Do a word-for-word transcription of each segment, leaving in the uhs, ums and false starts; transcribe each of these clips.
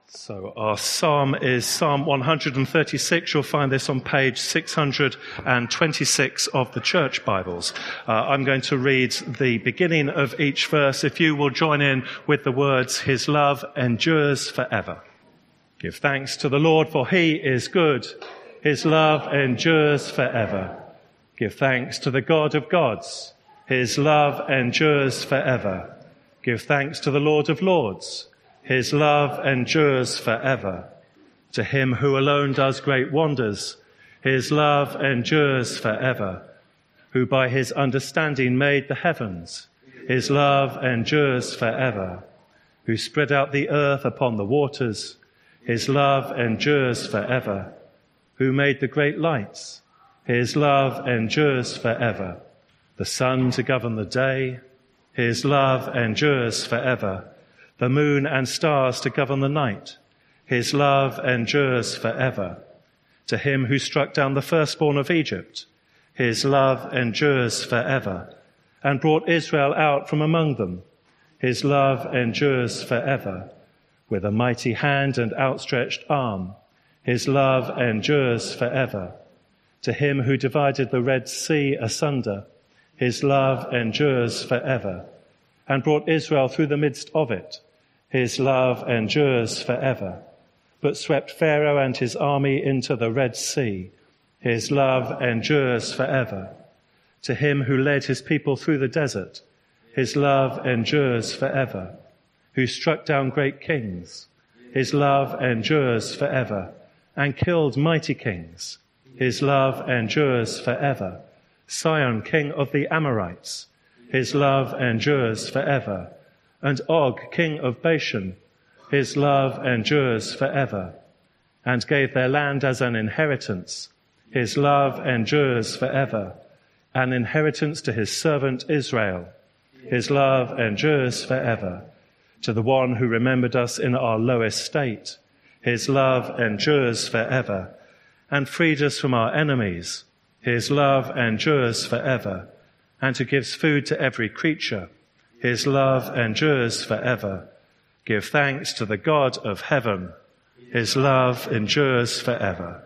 So our psalm is Psalm one hundred thirty-six. You'll find this on page six hundred twenty-six of the Church Bibles. Uh, I'm going to read the beginning of each verse. If you will join in with the words, "His love endures forever." Give thanks to the Lord, for he is good. His love endures forever. Give thanks to the God of gods. His love endures forever. Give thanks to the Lord of lords. His love endures forever. To him who alone does great wonders, his love endures forever. Who by his understanding made the heavens, his love endures forever. Who spread out the earth upon the waters, his love endures forever. Who made the great lights, his love endures forever. The sun to govern the day, his love endures forever. The moon and stars to govern the night, his love endures forever. To him who struck down the firstborn of Egypt, his love endures forever, and brought Israel out from among them, his love endures forever. With a mighty hand and outstretched arm, his love endures forever. To him who divided the Red Sea asunder, his love endures forever, and brought Israel through the midst of it, his love endures forever. But swept Pharaoh and his army into the Red Sea, his love endures forever. To him who led his people through the desert, his love endures forever. Who struck down great kings, his love endures forever, and killed mighty kings, his love endures forever. Sihon, king of the Amorites, his love endures forever. And Og, king of Bashan, his love endures forever. And gave their land as an inheritance, his love endures forever. An inheritance to his servant Israel, his love endures forever. To the one who remembered us in our low estate, his love endures forever. And freed us from our enemies, his love endures forever. And who gives food to every creature, his love endures forever. Give thanks to the God of heaven. His love endures forever.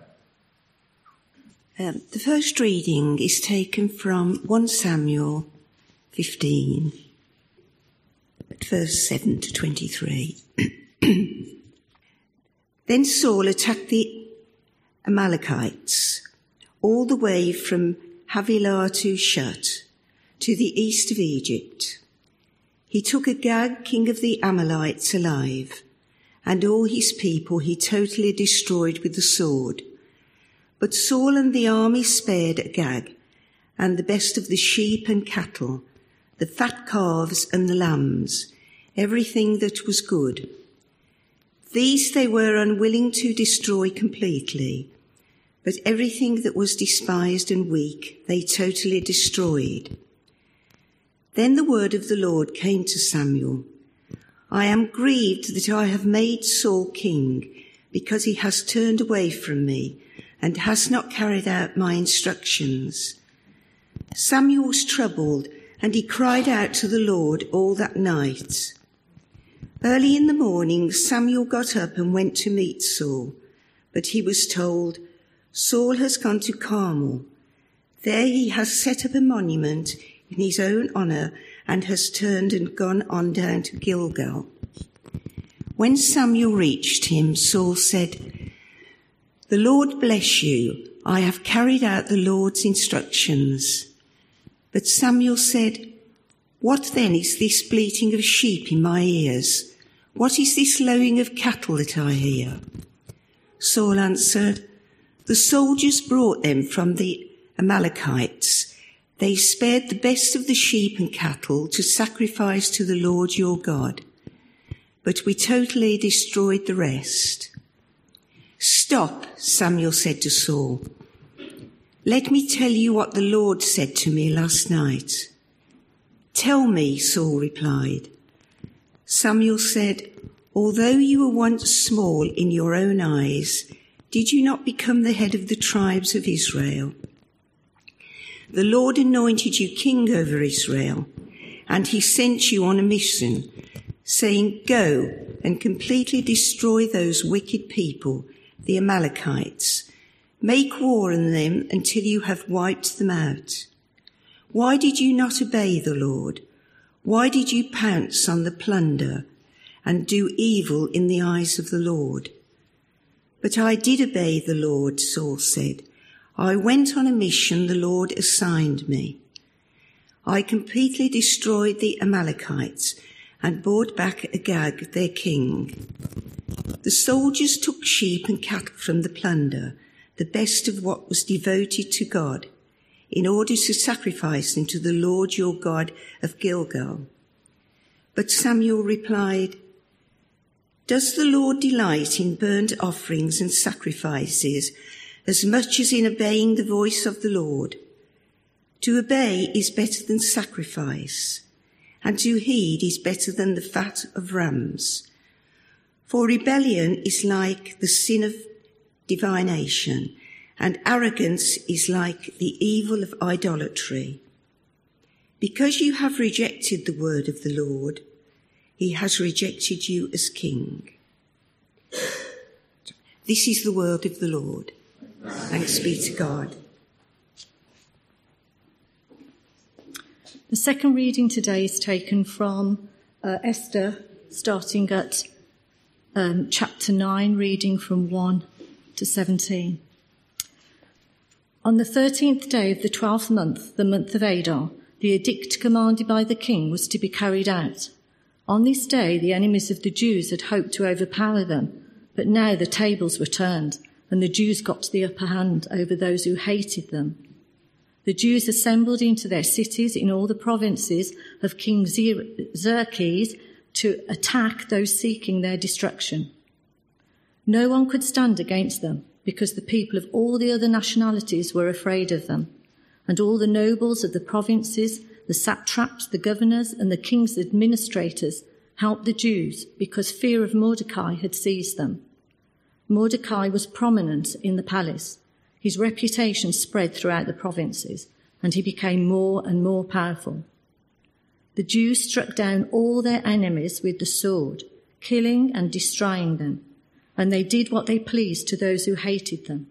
Um, the first reading is taken from First Samuel fifteen, verse seven to twenty-three. Then Saul attacked the Amalekites all the way from Havilah to Shut, to the east of Egypt. He took Agag, king of the Amalekites, alive, and all his people he totally destroyed with the sword. But Saul and the army spared Agag, and the best of the sheep and cattle, the fat calves and the lambs, everything that was good. These they were unwilling to destroy completely, but everything that was despised and weak they totally destroyed. Then the word of the Lord came to Samuel. I am grieved that I have made Saul king, because he has turned away from me and has not carried out my instructions. Samuel was troubled, and he cried out to the Lord all that night. Early in the morning, Samuel got up and went to meet Saul, but he was told, Saul has gone to Carmel. There he has set up a monument in his own honour, and has turned and gone on down to Gilgal. When Samuel reached him, Saul said, The Lord bless you. I have carried out the Lord's instructions. But Samuel said, What then is this bleating of sheep in my ears? What is this lowing of cattle that I hear? Saul answered, The soldiers brought them from the Amalekites. They spared the best of the sheep and cattle to sacrifice to the Lord your God, but we totally destroyed the rest. Stop, Samuel said to Saul. Let me tell you what the Lord said to me last night. Tell me, Saul replied. Samuel said, Although you were once small in your own eyes, did you not become the head of the tribes of Israel? The Lord anointed you king over Israel, and he sent you on a mission, saying, Go and completely destroy those wicked people, the Amalekites. Make war on them until you have wiped them out. Why did you not obey the Lord? Why did you pounce on the plunder and do evil in the eyes of the Lord? But I did obey the Lord, Saul said. I went on a mission the Lord assigned me. I completely destroyed the Amalekites and brought back Agag, their king. The soldiers took sheep and cattle from the plunder, the best of what was devoted to God, in order to sacrifice them to the Lord your God of Gilgal. But Samuel replied, Does the Lord delight in burnt offerings and sacrifices as much as in obeying the voice of the Lord? To obey is better than sacrifice, and to heed is better than the fat of rams. For rebellion is like the sin of divination, and arrogance is like the evil of idolatry. Because you have rejected the word of the Lord, he has rejected you as king. This is the word of the Lord. Thanks be to God. The second reading today is taken from uh, Esther, starting at um, chapter nine, reading from one to seventeen. On the thirteenth day of the twelfth month, the month of Adar, the edict commanded by the king was to be carried out. On this day, the enemies of the Jews had hoped to overpower them, but now the tables were turned, and the Jews got the upper hand over those who hated them. The Jews assembled into their cities in all the provinces of King Xerxes to attack those seeking their destruction. No one could stand against them, because the people of all the other nationalities were afraid of them, and all the nobles of the provinces, the satraps, the governors, and the king's administrators helped the Jews, because fear of Mordecai had seized them. Mordecai was prominent in the palace. His reputation spread throughout the provinces, and he became more and more powerful. The Jews struck down all their enemies with the sword, killing and destroying them, and they did what they pleased to those who hated them.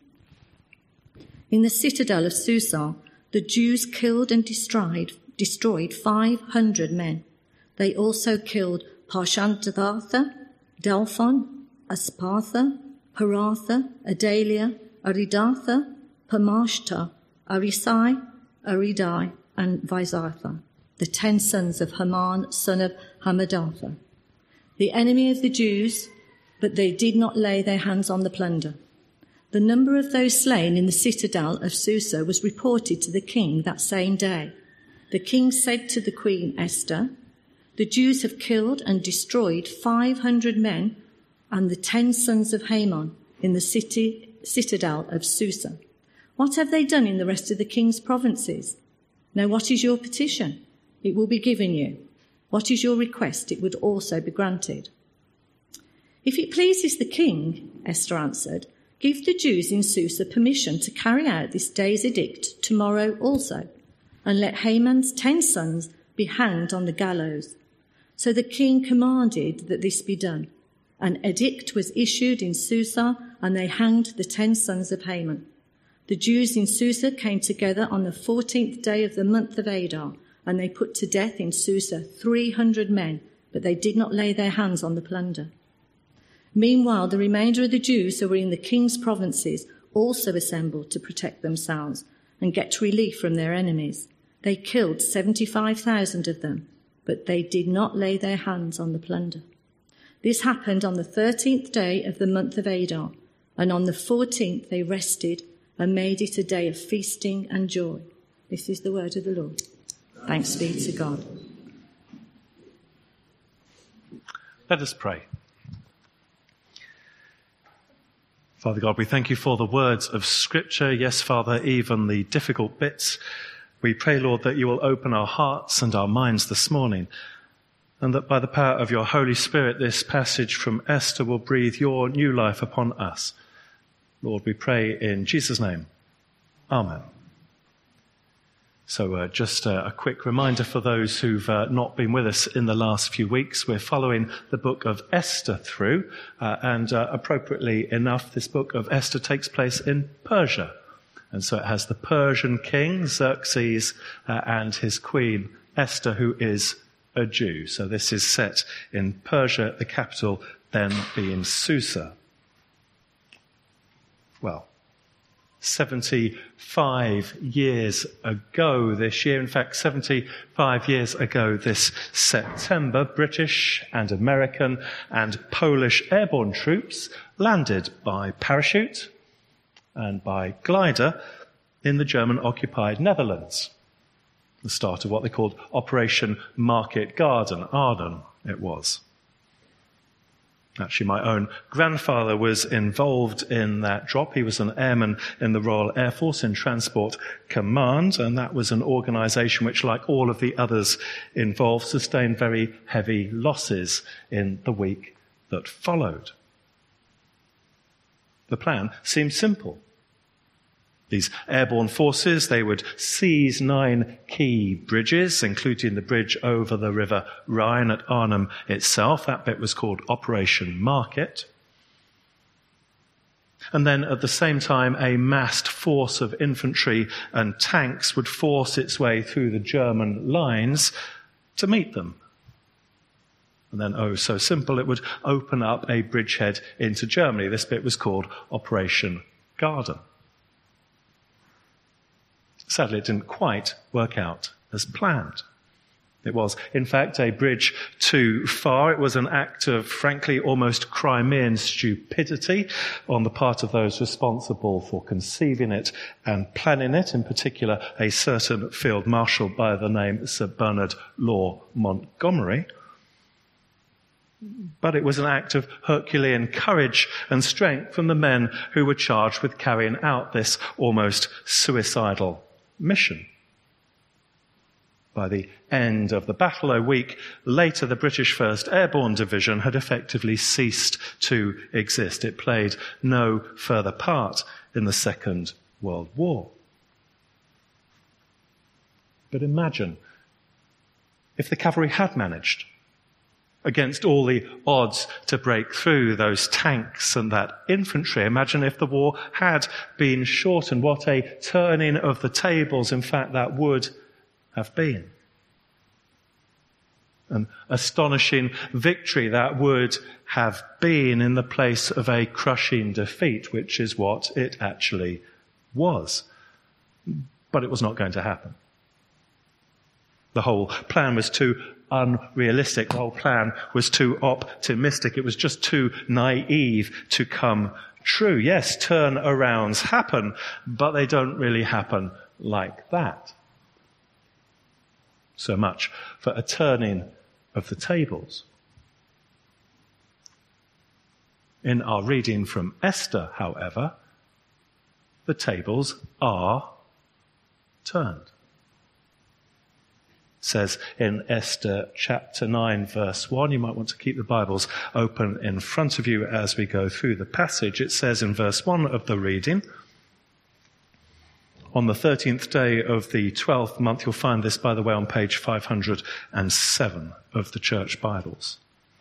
In the citadel of Susa, the Jews killed and destroyed, destroyed five hundred men. They also killed Parshandatha, Delphon, Aspartha, Paratha, Adalia, Aridatha, Pamashta, Arisai, Aridai, and Visartha, the ten sons of Haman, son of Hammedatha, the enemy of the Jews, but they did not lay their hands on the plunder. The number of those slain in the citadel of Susa was reported to the king that same day. The king said to the queen Esther, "The Jews have killed and destroyed five hundred men and the ten sons of Haman in the city citadel of Susa. What have they done in the rest of the king's provinces? Now what is your petition? It will be given you. What is your request? It would also be granted." "If it pleases the king," Esther answered, "give the Jews in Susa permission to carry out this day's edict tomorrow also, and let Haman's ten sons be hanged on the gallows." So the king commanded that this be done. An edict was issued in Susa, and they hanged the ten sons of Haman. The Jews in Susa came together on the fourteenth day of the month of Adar, and they put to death in Susa three hundred men, but they did not lay their hands on the plunder. Meanwhile, the remainder of the Jews who were in the king's provinces also assembled to protect themselves and get relief from their enemies. They killed seventy-five thousand of them, but they did not lay their hands on the plunder. This happened on the thirteenth day of the month of Adar, and on the fourteenth they rested and made it a day of feasting and joy. This is the word of the Lord. Thanks be to God. Let us pray. Father God, we thank you for the words of Scripture. Yes, Father, even the difficult bits. We pray, Lord, that you will open our hearts and our minds this morning, and that by the power of your Holy Spirit, this passage from Esther will breathe your new life upon us. Lord, we pray in Jesus' name. Amen. So uh, just uh, a quick reminder for those who've uh, not been with us in the last few weeks. We're following the book of Esther through, uh, and uh, appropriately enough, this book of Esther takes place in Persia. And so it has the Persian king, Xerxes, uh, and his queen, Esther, who is a Jew. So this is set in Persia, the capital then being Susa. Well, seventy-five years ago this year, in fact, seventy-five years ago this September, British and American and Polish airborne troops landed by parachute and by glider in the German-occupied Netherlands. The start of what they called Operation Market Garden, Arden it was. Actually, my own grandfather was involved in that drop. He was an airman in the Royal Air Force in Transport Command, and that was an organisation which, like all of the others involved, sustained very heavy losses in the week that followed. The plan seemed simple. These airborne forces, they would seize nine key bridges, including the bridge over the River Rhine at Arnhem itself. That bit was called Operation Market. And then at the same time, a massed force of infantry and tanks would force its way through the German lines to meet them. And then, oh, so simple, it would open up a bridgehead into Germany. This bit was called Operation Garden. Sadly, it didn't quite work out as planned. It was, in fact, a bridge too far. It was an act of, frankly, almost Crimean stupidity on the part of those responsible for conceiving it and planning it, in particular a certain field marshal by the name Sir Bernard Law Montgomery. But it was an act of Herculean courage and strength from the men who were charged with carrying out this almost suicidal mission. By the end of the battle, a week later, the British first Airborne Division had effectively ceased to exist. It played no further part in the Second World War. But imagine if the cavalry had managed, against all the odds, to break through those tanks and that infantry. Imagine if the war had been shortened. What a turning of the tables, in fact, that would have been. An astonishing victory that would have been in the place of a crushing defeat, which is what it actually was. But it was not going to happen. The whole plan was too unrealistic. The whole plan was too optimistic. It was just too naive to come true. Yes, turnarounds happen, but they don't really happen like that. So much for a turning of the tables. In our reading from Esther, however, the tables are turned. Says in Esther chapter nine, verse one. You might want to keep the Bibles open in front of you as we go through the passage. It says in verse one of the reading, on the thirteenth day of the twelfth month, you'll find this, by the way, on page five hundred seven of the Church Bibles.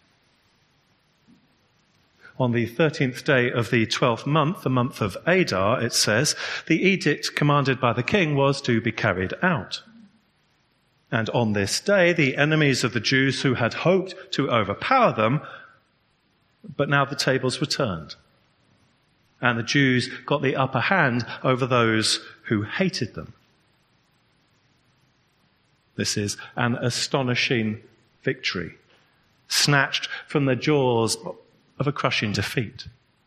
On the thirteenth day of the twelfth month, the month of Adar, it says, the edict commanded by the king was to be carried out. And on this day, the enemies of the Jews who had hoped to overpower them, but now the tables were turned. And the Jews got the upper hand over those who hated them. This is an astonishing victory, snatched from the jaws of a crushing defeat.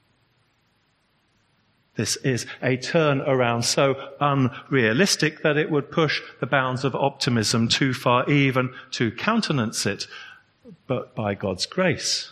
This is a turnaround so unrealistic that it would push the bounds of optimism too far even to countenance it. But by God's grace,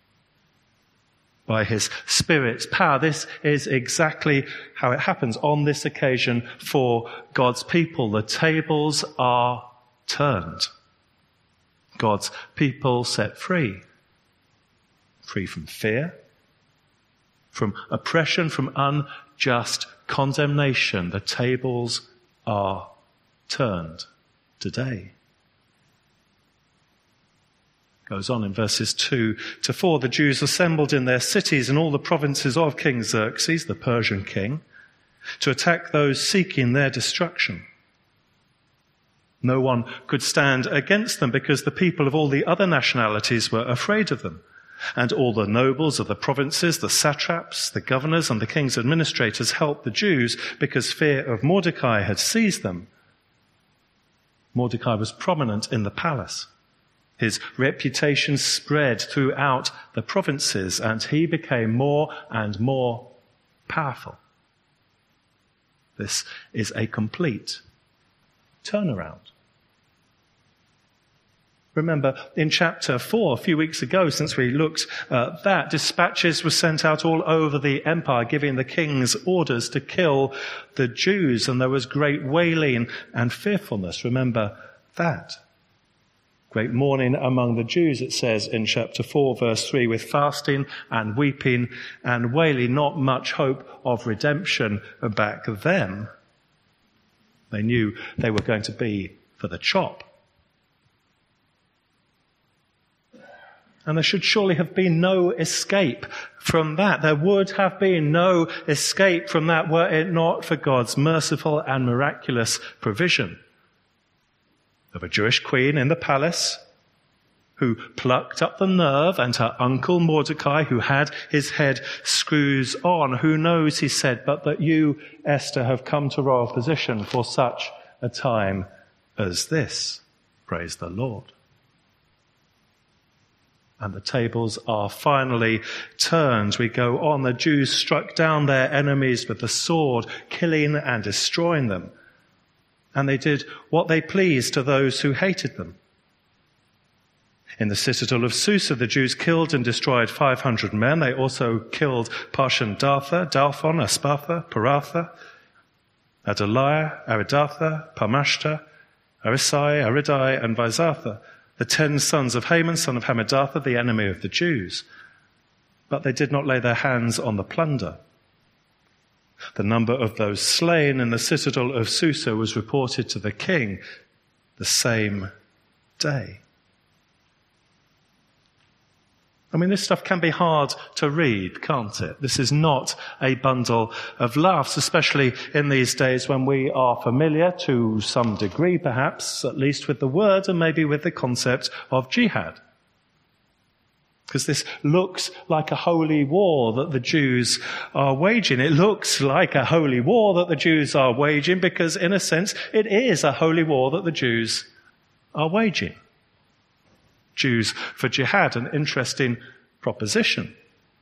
by his Spirit's power, this is exactly how it happens on this occasion for God's people. The tables are turned. God's people set free. Free from fear, from oppression, from unjust condemnation. The tables are turned today. Goes on in verses two to four, the Jews assembled in their cities in all the provinces of King Xerxes, the Persian king, to attack those seeking their destruction. No one could stand against them because the people of all the other nationalities were afraid of them. And all the nobles of the provinces, the satraps, the governors, and the king's administrators helped the Jews because fear of Mordecai had seized them. Mordecai was prominent in the palace. His reputation spread throughout the provinces, and he became more and more powerful. This is a complete turnaround. Remember, in chapter four, a few weeks ago, since we looked at that, dispatches were sent out all over the empire, giving the king's orders to kill the Jews, and there was great wailing and fearfulness. Remember that. Great mourning among the Jews, it says in chapter four, verse three, with fasting and weeping and wailing, not much hope of redemption back then. They knew they were going to be for the chop. And there should surely have been no escape from that. There would have been no escape from that were it not for God's merciful and miraculous provision of a Jewish queen in the palace who plucked up the nerve, and her uncle Mordecai, who had his head screws on. Who knows, he said, but that you, Esther, have come to royal position for such a time as this. Praise the Lord. And the tables are finally turned. We go on. The Jews struck down their enemies with the sword, killing and destroying them. And they did what they pleased to those who hated them. In the citadel of Susa, the Jews killed and destroyed five hundred men. They also killed Parshandatha, Dalphon, Aspatha, Paratha, Adaliah, Aridatha, Parmashta, Arisai, Aridai, and Vizatha, the ten sons of Haman, son of Hammedatha, the enemy of the Jews. But they did not lay their hands on the plunder. The number of those slain in the citadel of Susa was reported to the king the same day. I mean, this stuff can be hard to read, can't it? This is not a bundle of laughs, especially in these days when we are familiar to some degree, perhaps, at least with the word and maybe with the concept of jihad. Because this looks like a holy war that the Jews are waging. It looks like a holy war that the Jews are waging because, in a sense, it is a holy war that the Jews are waging. Jews for jihad, an interesting proposition.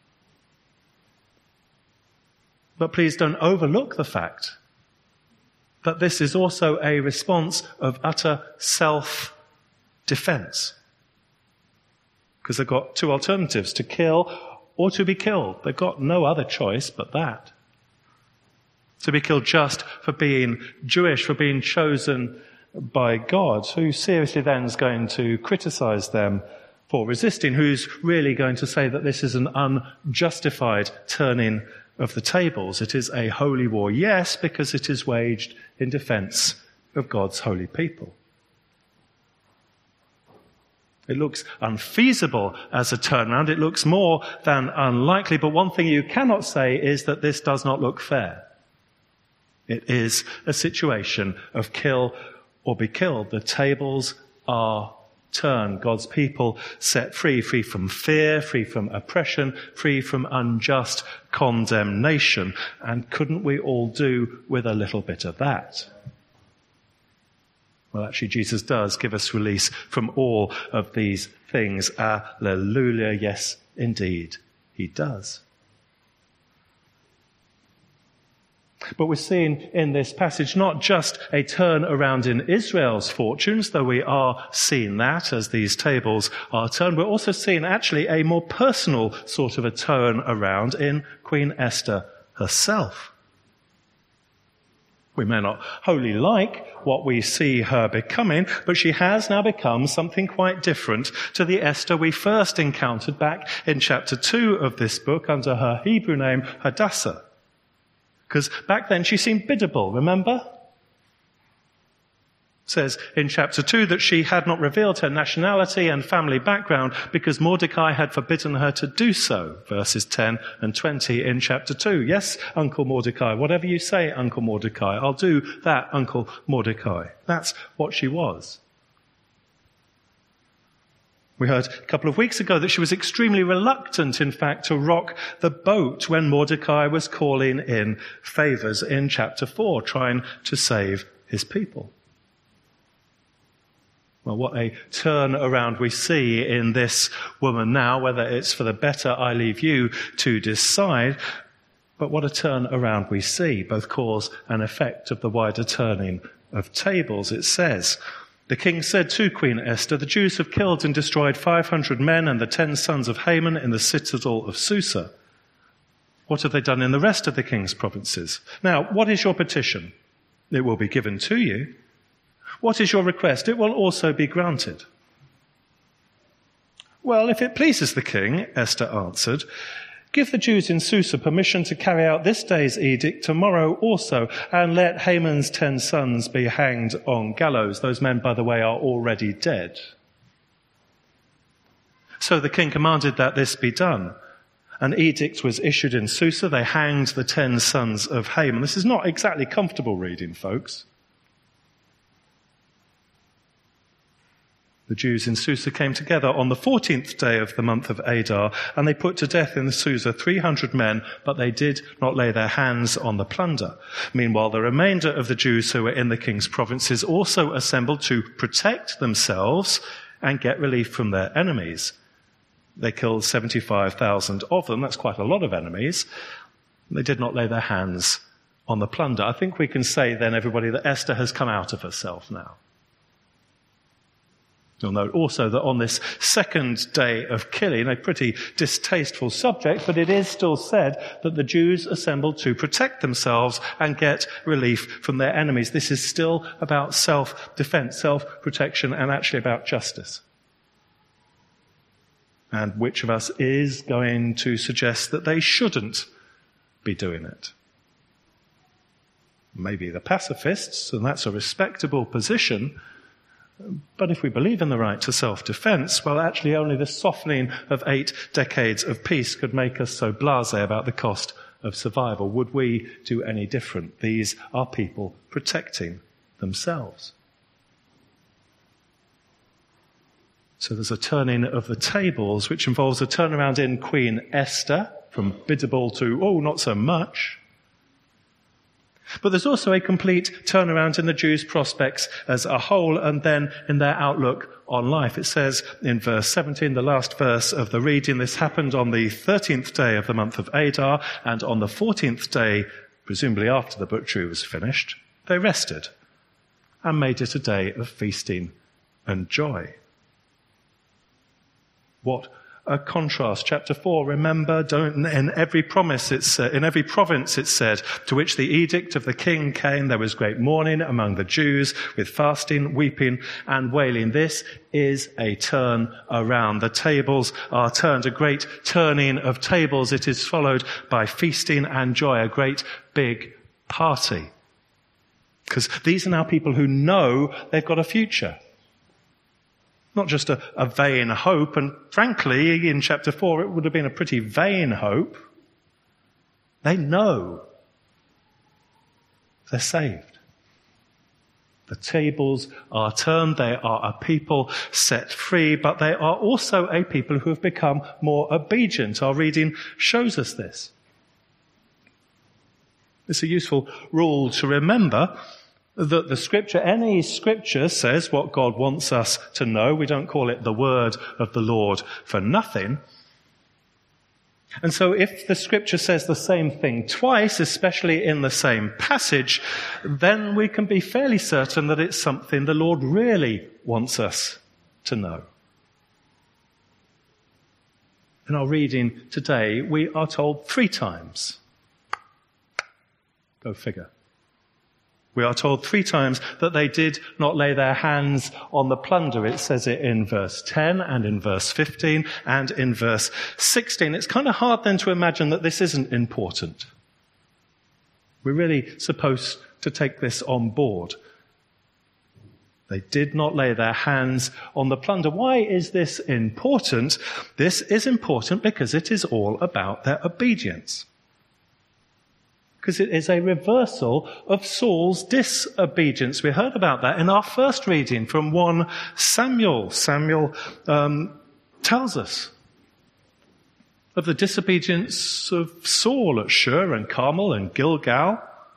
But please don't overlook the fact that this is also a response of utter self-defense. Because they've got two alternatives, to kill or to be killed. They've got no other choice but that. To be killed just for being Jewish, for being chosen by God. Who seriously then is going to criticize them for resisting? Who's really going to say that this is an unjustified turning of the tables? It is a holy war, yes, because it is waged in defense of God's holy people. It looks unfeasible as a turnaround. It looks more than unlikely. But one thing you cannot say is that this does not look fair. It is a situation of kill or be killed. The tables are turned. God's people set free, free from fear, free from oppression, free from unjust condemnation. And couldn't we all do with a little bit of that? Well, actually, Jesus does give us release from all of these things. Alleluia. Yes, indeed, he does. But we're seeing in this passage not just a turn around in Israel's fortunes, though we are seeing that as these tables are turned. We're also seeing actually a more personal sort of a turn around in Queen Esther herself. We may not wholly like what we see her becoming, but she has now become something quite different to the Esther we first encountered back in chapter two of this book under her Hebrew name, Hadassah. Because back then she seemed biddable, remember? says in chapter two that she had not revealed her nationality and family background because Mordecai had forbidden her to do so. Verses ten and twenty in chapter two. Yes, Uncle Mordecai, whatever you say, Uncle Mordecai, I'll do that, Uncle Mordecai. That's what she was. We heard a couple of weeks ago that she was extremely reluctant, in fact, to rock the boat when Mordecai was calling in favors in chapter four, trying to save his people. Well, what a turn around we see in this woman now, whether it's for the better, I leave you to decide. But what a turn around we see, both cause and effect of the wider turning of tables. It says, the king said to Queen Esther, the Jews have killed and destroyed five hundred men and the ten sons of Haman in the citadel of Susa. What have they done in the rest of the king's provinces? Now, what is your petition? It will be given to you. What is your request? It will also be granted. Well, if it pleases the king, Esther answered, give the Jews in Susa permission to carry out this day's edict tomorrow also, and let Haman's ten sons be hanged on gallows. Those men, by the way, are already dead. So the king commanded that this be done. An edict was issued in Susa. They hanged the ten sons of Haman. This is not exactly comfortable reading, folks. The Jews in Susa came together on the fourteenth day of the month of Adar, and they put to death in Susa three hundred men, but they did not lay their hands on the plunder. Meanwhile, the remainder of the Jews who were in the king's provinces also assembled to protect themselves and get relief from their enemies. They killed seventy-five thousand of them. That's quite a lot of enemies. They did not lay their hands on the plunder. I think we can say then, everybody, that Esther has come out of herself now. You'll note also that on this second day of killing, a pretty distasteful subject, but it is still said that the Jews assembled to protect themselves and get relief from their enemies. This is still about self-defense, self-protection, and actually about justice. And which of us is going to suggest that they shouldn't be doing it? Maybe the pacifists, and that's a respectable position. But if we believe in the right to self-defense, well, actually only the softening of eight decades of peace could make us so blasé about the cost of survival. Would we do any different? These are people protecting themselves. So there's a turning of the tables, which involves a turnaround in Queen Esther, from biddable to, oh, not so much. But there's also a complete turnaround in the Jews' prospects as a whole, and then in their outlook on life. It says in verse seventeen, the last verse of the reading, this happened on the thirteenth day of the month of Adar, and on the fourteenth day, presumably after the butchery was finished, they rested and made it a day of feasting and joy. What a contrast. Chapter four, remember, don't, in every promise it's uh, in every province it's said, to which the edict of the king came, there was great mourning among the Jews, with fasting, weeping, and wailing. This is a turn around. The tables are turned, a great turning of tables. It is followed by feasting and joy, a great big party. Because these are now people who know they've got a future. Not just a, a vain hope, and frankly, in chapter four, it would have been a pretty vain hope. They know they're saved. The tables are turned. They are a people set free, but they are also a people who have become more obedient. Our reading shows us this. It's a useful rule to remember, that the scripture, any scripture says what God wants us to know. We don't call it the word of the Lord for nothing. And so if the scripture says the same thing twice, especially in the same passage, then we can be fairly certain that it's something the Lord really wants us to know. In our reading today, we are told three times. Go figure. We are told three times that they did not lay their hands on the plunder. It says it in verse ten and in verse fifteen and in verse sixteen. It's kind of hard then to imagine that this isn't important. We're really supposed to take this on board. They did not lay their hands on the plunder. Why is this important? This is important because it is all about their obedience. Because it is a reversal of Saul's disobedience. We heard about that in our first reading from First Samuel. Samuel um, tells us of the disobedience of Saul at Shur and Carmel and Gilgal.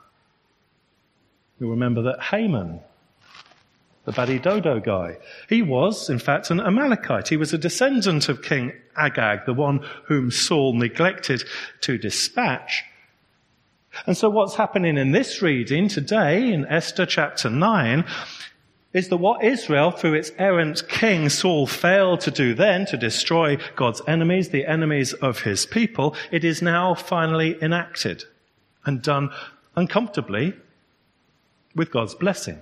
You remember that Haman, the Badidodo guy, he was, in fact, an Amalekite. He was a descendant of King Agag, the one whom Saul neglected to dispatch. And so what's happening in this reading today, in Esther chapter nine, is that what Israel, through its errant king Saul, failed to do then, to destroy God's enemies, the enemies of his people, it is now finally enacted and done uncomfortably with God's blessing.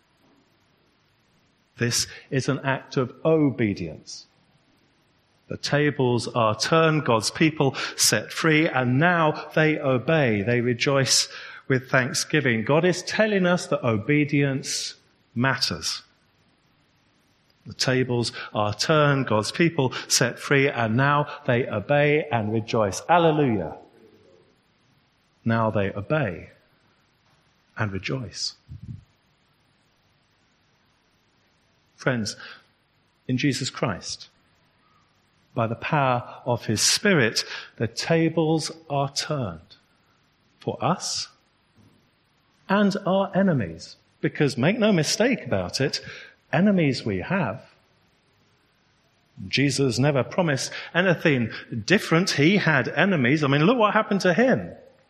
This is an act of obedience. The tables are turned, God's people set free, and now they obey. They rejoice with thanksgiving. God is telling us that obedience matters. The tables are turned, God's people set free, and now they obey and rejoice. Alleluia. Now they obey and rejoice. Friends, in Jesus Christ, by the power of his Spirit, the tables are turned for us and our enemies. Because make no mistake about it, enemies we have. Jesus never promised anything different. He had enemies. I mean, look what happened to him.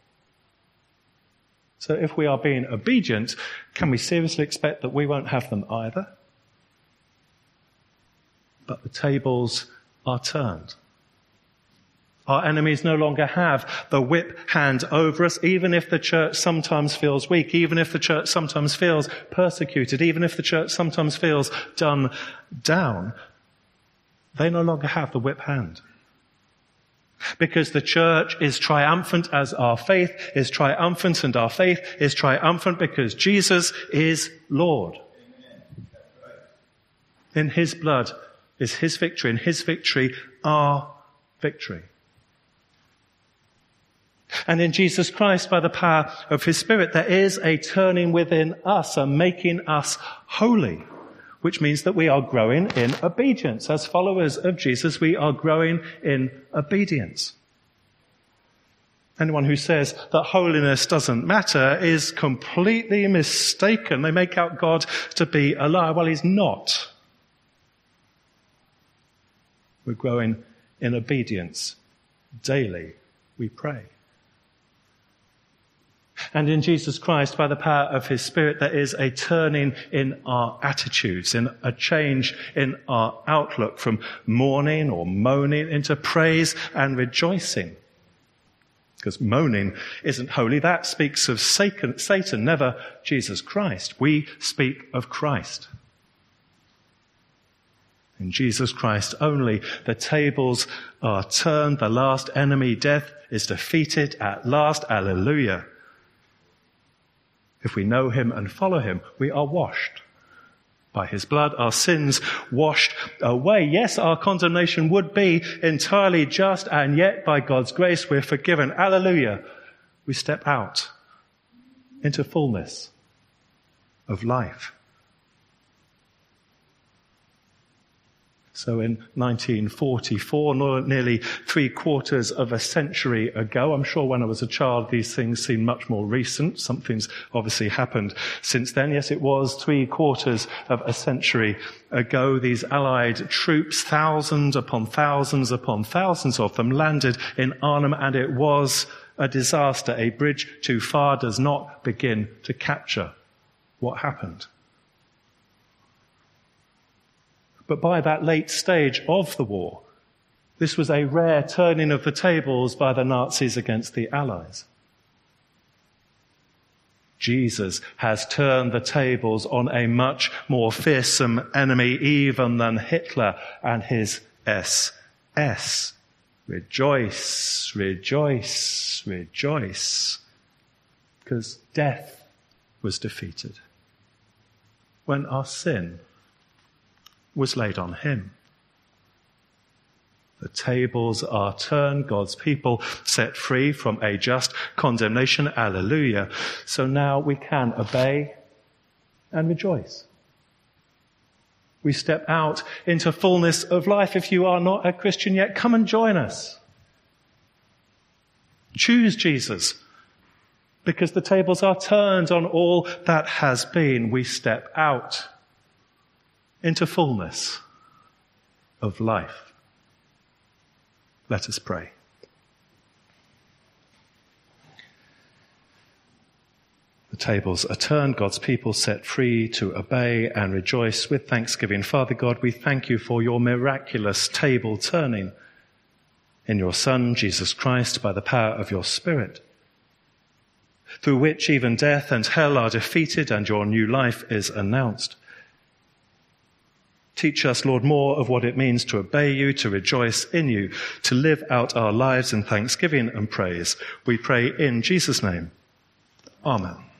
So if we are being obedient, can we seriously expect that we won't have them either? But the tables are turned. Our enemies no longer have the whip hand over us, even if the church sometimes feels weak, even if the church sometimes feels persecuted, even if the church sometimes feels done down. They no longer have the whip hand. Because the church is triumphant as our faith is triumphant, and our faith is triumphant because Jesus is Lord. In his blood is his victory, and his victory our victory. And in Jesus Christ, by the power of his Spirit, there is a turning within us, a making us holy, which means that we are growing in obedience. As followers of Jesus, we are growing in obedience. Anyone who says that holiness doesn't matter is completely mistaken. They make out God to be a liar. Well, he's not. We're growing in obedience. Daily we pray. And in Jesus Christ, by the power of his Spirit, there is a turning in our attitudes, in a change in our outlook from mourning or moaning into praise and rejoicing. Because moaning isn't holy. That speaks of Satan, Satan, never Jesus Christ. We speak of Christ. In Jesus Christ only, the tables are turned. The last enemy, death, is defeated at last. Alleluia. If we know him and follow him, we are washed. By his blood, our sins washed away. Yes, our condemnation would be entirely just, and yet by God's grace we're forgiven. Alleluia. We step out into fullness of life. So in nineteen forty-four, nearly three quarters of a century ago, I'm sure when I was a child these things seemed much more recent. Something's obviously happened since then. Yes, it was three quarters of a century ago. These Allied troops, thousands upon thousands upon thousands of them, landed in Arnhem, and it was a disaster. A bridge too far does not begin to capture what happened. But by that late stage of the war, this was a rare turning of the tables by the Nazis against the Allies. Jesus has turned the tables on a much more fearsome enemy even than Hitler and his S S. Rejoice, rejoice, rejoice, because death was defeated. when our sin was laid on him. The tables are turned, God's people set free from a just condemnation. Alleluia. So now we can obey and rejoice. We step out into fullness of life. If you are not a Christian yet, come and join us. Choose Jesus, because the tables are turned on all that has been. We step out into fullness of life. Let us pray. The tables are turned, God's people set free to obey and rejoice with thanksgiving. Father God, we thank you for your miraculous table turning in your Son, Jesus Christ, by the power of your Spirit, through which even death and hell are defeated and your new life is announced. Teach us, Lord, more of what it means to obey you, to rejoice in you, to live out our lives in thanksgiving and praise. We pray in Jesus' name. Amen.